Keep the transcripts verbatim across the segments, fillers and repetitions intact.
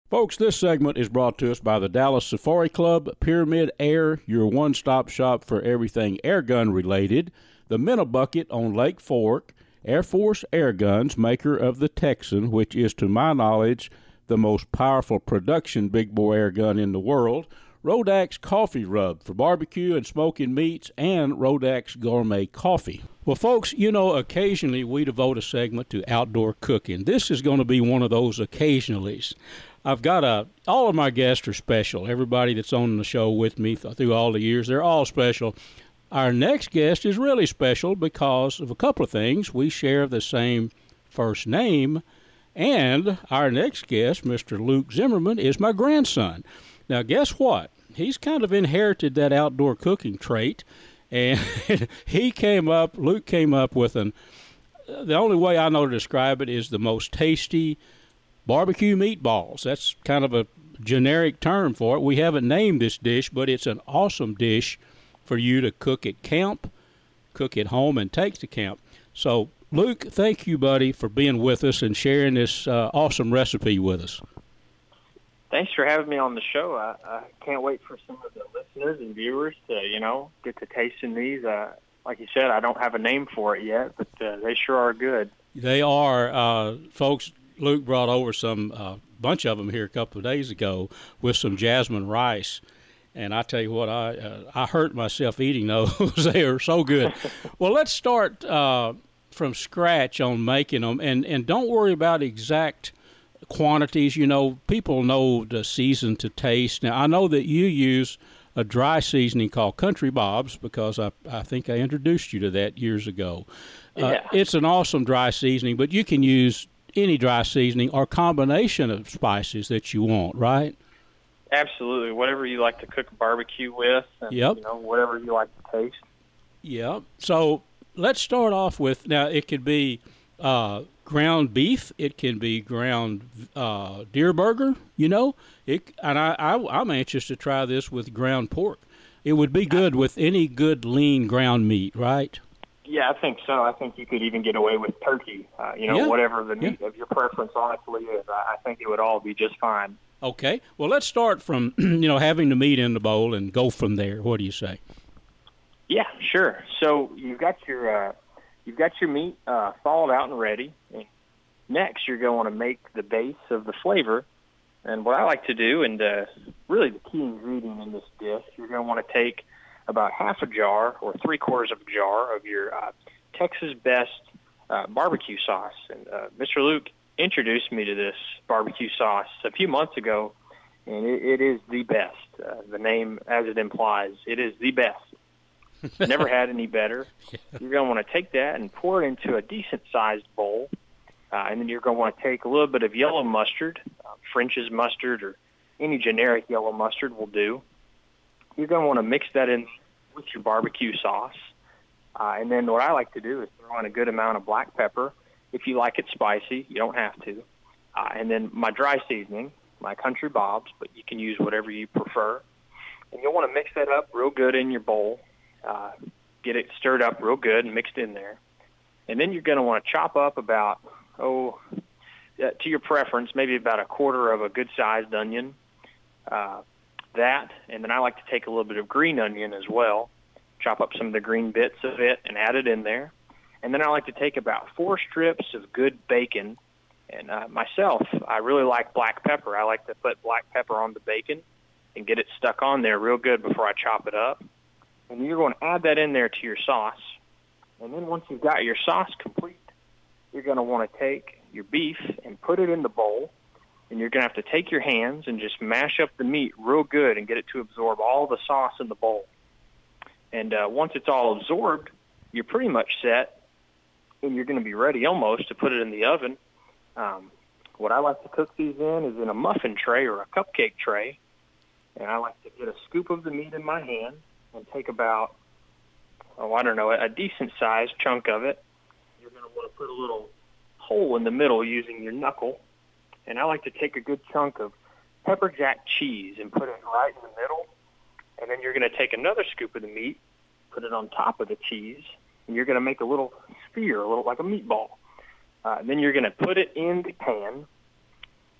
Folks, this segment is brought to us by the Dallas Safari Club, Pyramid Air, your one-stop shop for everything airgun related, the Minnebucket on Lake Fork, Air Force Air Guns, maker of the Texan, which is, to my knowledge, the most powerful production big boy air gun in the world, Rodax Coffee Rub for barbecue and smoking meats, and Rodax Gourmet Coffee. Well, folks, you know, occasionally we devote a segment to outdoor cooking. This is going to be one of those occasionallys. I've got a, all of my guests are special. Everybody that's on the show with me th- through all the years, they're all special. Our next guest is really special because of a couple of things. We share the same first name, and our next guest, Mister Luke Zimmerman, is my grandson. Now, guess what? He's kind of inherited that outdoor cooking trait, and he came up, Luke came up with an, the only way I know to describe it is the most tasty barbecue meatballs. That's kind of a generic term for it. We haven't named this dish, but it's an awesome dish for you to cook at camp, cook at home, and take to camp. So, Luke, thank you, buddy, for being with us and sharing this uh, awesome recipe with us. Thanks for having me on the show. I, I can't wait for some of the listeners and viewers to, you know, get to tasting these. Uh, like you said, I don't have a name for it yet, but uh, they sure are good. They are, uh, folks. Luke brought over some uh, bunch of them here a couple of days ago with some jasmine rice, and I tell you what, I uh, I hurt myself eating those. They are so good. Well, let's start uh, from scratch on making them, and and don't worry about exact quantities. You know, people know the season to taste. Now, I know that you use a dry seasoning called Country Bob's because I I think I introduced you to that years ago. Uh, yeah. It's an awesome dry seasoning, but you can use any dry seasoning or combination of spices that you want, right? Absolutely. Whatever you like to cook barbecue with, and, yep. you know, whatever you like to taste. Yep. So let's start off with, now it could be uh, ground beef, it can be ground uh, deer burger, you know, it, and I, I, I'm anxious to try this with ground pork. It would be good with any good lean ground meat, right? Yeah, I think so. I think you could even get away with turkey. Uh, you know, yeah. whatever the meat yeah. of your preference honestly is, I, I think it would all be just fine. Okay. Well, let's start from, you know, having the meat in the bowl and go from there. What do you say? Yeah, sure. So you've got your uh, you've got your meat uh, thawed out and ready. And next, you're going to make the base of the flavor. And what I like to do, and uh, really the key ingredient in this dish, you're going to want to take about half a jar or three quarters of a jar of your uh, Texas Best uh, barbecue sauce. And uh, Mister Luke introduced me to this barbecue sauce a few months ago, and it, it is the best. Uh, the name, as it implies, it is the best. Never had any better. Yeah. You're going to want to take that and pour it into a decent-sized bowl, uh, and then you're going to want to take a little bit of yellow mustard, uh, French's mustard, or any generic yellow mustard will do. You're going to want to mix that in with your barbecue sauce. Uh, and then what I like to do is throw in a good amount of black pepper. If you like it spicy, you don't have to. Uh, and then my dry seasoning, my Country Bob's, but you can use whatever you prefer. And you'll want to mix that up real good in your bowl. Uh, get it stirred up real good and mixed in there. And then you're going to want to chop up about, oh, uh, to your preference, maybe about a quarter of a good-sized onion. Uh, that, and then I like to take a little bit of green onion as well, chop up some of the green bits of it and add it in there. And then I like to take about four strips of good bacon. And uh, myself, I really like black pepper. I like to put black pepper on the bacon and get it stuck on there real good before I chop it up. And you're going to add that in there to your sauce. And then once you've got your sauce complete, you're going to want to take your beef and put it in the bowl. And you're going to have to take your hands and just mash up the meat real good and get it to absorb all the sauce in the bowl. And uh, once it's all absorbed, you're pretty much set, and you're going to be ready almost to put it in the oven. Um, what I like to cook these in is in a muffin tray or a cupcake tray. And I like to get a scoop of the meat in my hand and take about, oh, I don't know, a decent-sized chunk of it. You're going to want to put a little hole in the middle using your knuckle. And I like to take a good chunk of pepper jack cheese and put it right in the middle. And then you're going to take another scoop of the meat, put it on top of the cheese, and you're going to make a little sphere, a little like a meatball. Uh, and then you're going to put it in the pan,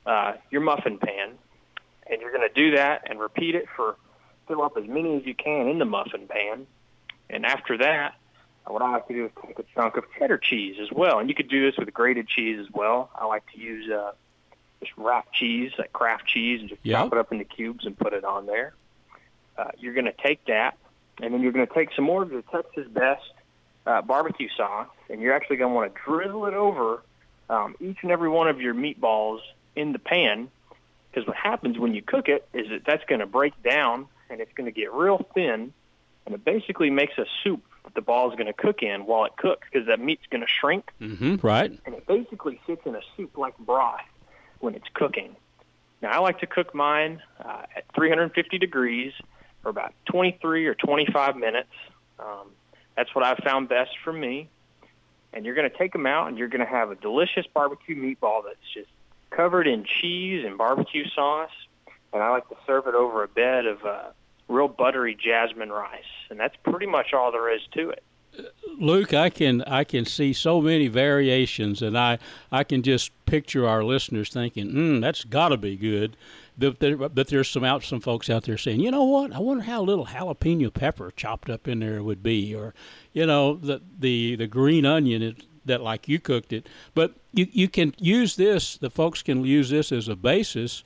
uh, your muffin pan, and you're going to do that and repeat it for fill up as many as you can in the muffin pan. And after that, what I like to do is take a chunk of cheddar cheese as well. And you could do this with grated cheese as well. I like to use uh, just wrapped cheese, like Kraft cheese, and just yep. chop it up into cubes and put it on there. Uh, you're going to take that, and then you're going to take some more of your Texas Best uh, barbecue sauce, and you're actually going to want to drizzle it over um, each and every one of your meatballs in the pan, because what happens when you cook it is that that's going to break down, and it's going to get real thin, and it basically makes a soup that the ball is going to cook in while it cooks, because that meat's going to shrink. Mm-hmm, right. And it basically sits in a soup-like broth when it's cooking. Now, I like to cook mine uh, at three hundred fifty degrees for about twenty-three or twenty-five minutes. Um, that's what I've found best for me. And you're going to take them out, and you're going to have a delicious barbecue meatball that's just covered in cheese and barbecue sauce. And I like to serve it over a bed of uh, real buttery jasmine rice. And that's pretty much all there is to it. Luke, I can I can see so many variations, and I, I can just picture our listeners thinking, mm, that's got to be good. But, there, but there's some out some folks out there saying, you know what, I wonder how a little jalapeno pepper chopped up in there would be, or, you know, the the, the green onion is, that like you cooked it. But you, you can use this, the folks can use this as a basis,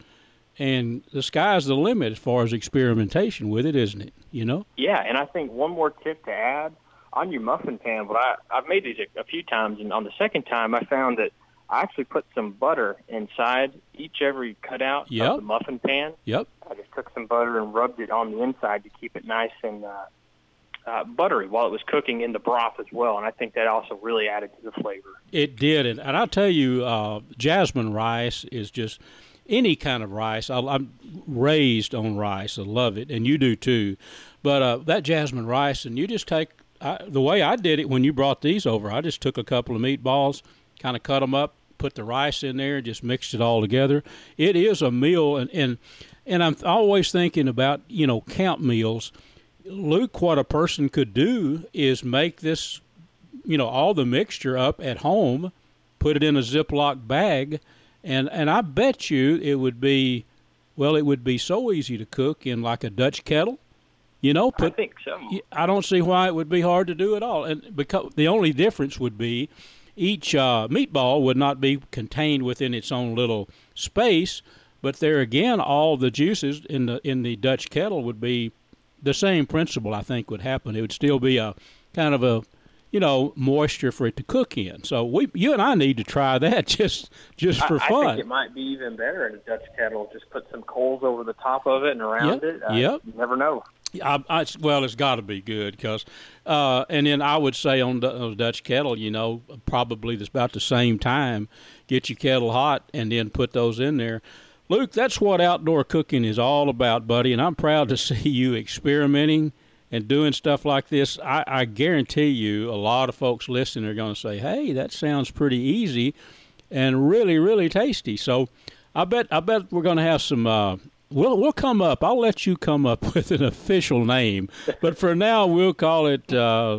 and the sky's the limit as far as experimentation with it, isn't it? You know? Yeah, and I think one more tip to add, on your muffin pan, but I, I've made these a, a few times, and on the second time I found that I actually put some butter inside each every cutout yep. of the muffin pan. Yep. I just took some butter and rubbed it on the inside to keep it nice and uh, uh, buttery while it was cooking in the broth as well, and I think that also really added to the flavor. It did, and, and I'll tell you, uh, jasmine rice is just any kind of rice. I, I'm raised on rice. I love it, and you do too. But uh, that jasmine rice, and you just take, I, the way I did it when you brought these over, I just took a couple of meatballs, kind of cut them up, put the rice in there, just mixed it all together. It is a meal, and, and, and I'm always thinking about, you know, camp meals. Luke, what a person could do is make this, you know, all the mixture up at home, put it in a Ziploc bag, and, and I bet you it would be, well, it would be so easy to cook in like a Dutch kettle. You know, put, I think so. I don't see why it would be hard to do at all. And because the only difference would be each uh, meatball would not be contained within its own little space, but there again, all the juices in the in the Dutch kettle would be the same principle. I think would happen. It would still be a kind of a, you know, moisture for it to cook in. So we, you and I need to try that just just for I, fun. I think it might be even better in a Dutch kettle. Just put some coals over the top of it and around yep. it. Uh, yep. You never know. I, I, well, it's got to be good because, uh, and then I would say on the Dutch kettle, you know, probably that's about the same time. Get your kettle hot and then put those in there. Luke, that's what outdoor cooking is all about, buddy, and I'm proud to see you experimenting and doing stuff like this. I, I guarantee you a lot of folks listening are going to say, hey, that sounds pretty easy and really, really tasty. So I bet I bet we're going to have some uh, – We'll we'll come up. I'll let you come up with an official name, but for now we'll call it uh,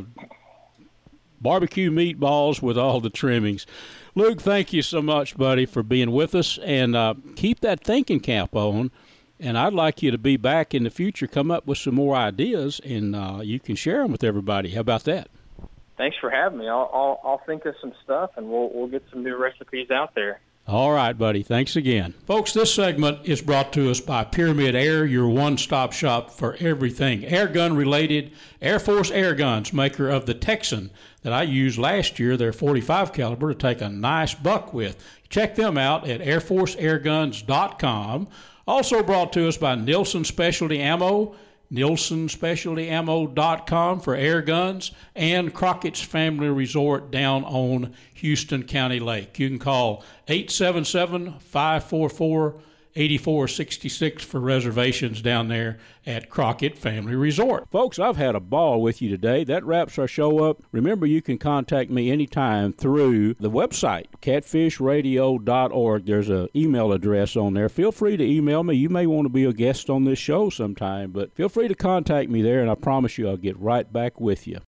barbecue meatballs with all the trimmings. Luke, thank you so much, buddy, for being with us, and uh, keep that thinking cap on. And I'd like you to be back in the future, come up with some more ideas, and uh, you can share them with everybody. How about that? Thanks for having me. I'll I'll, I'll think of some stuff, and we'll we'll get some new recipes out there. All right, buddy. Thanks again. Folks, this segment is brought to us by Pyramid Air, your one-stop shop for everything air gun related. Air Force Air Guns, maker of the Texan that I used last year, their forty-five caliber, to take a nice buck with. Check them out at air force air guns dot com. Also brought to us by Nielsen Specialty Ammo, nielsen specialty ammo dot com for air guns, and Crockett's Family Resort down on Houston County Lake. You can call eight seven seven, five four four, eight four six six for reservations down there at Crockett Family Resort. Folks, I've had a ball with you today. That wraps our show up. Remember, you can contact me anytime through the website, catfish radio dot org. There's an email address on there. Feel free to email me. You may want to be a guest on this show sometime, but feel free to contact me there, and I promise you I'll get right back with you.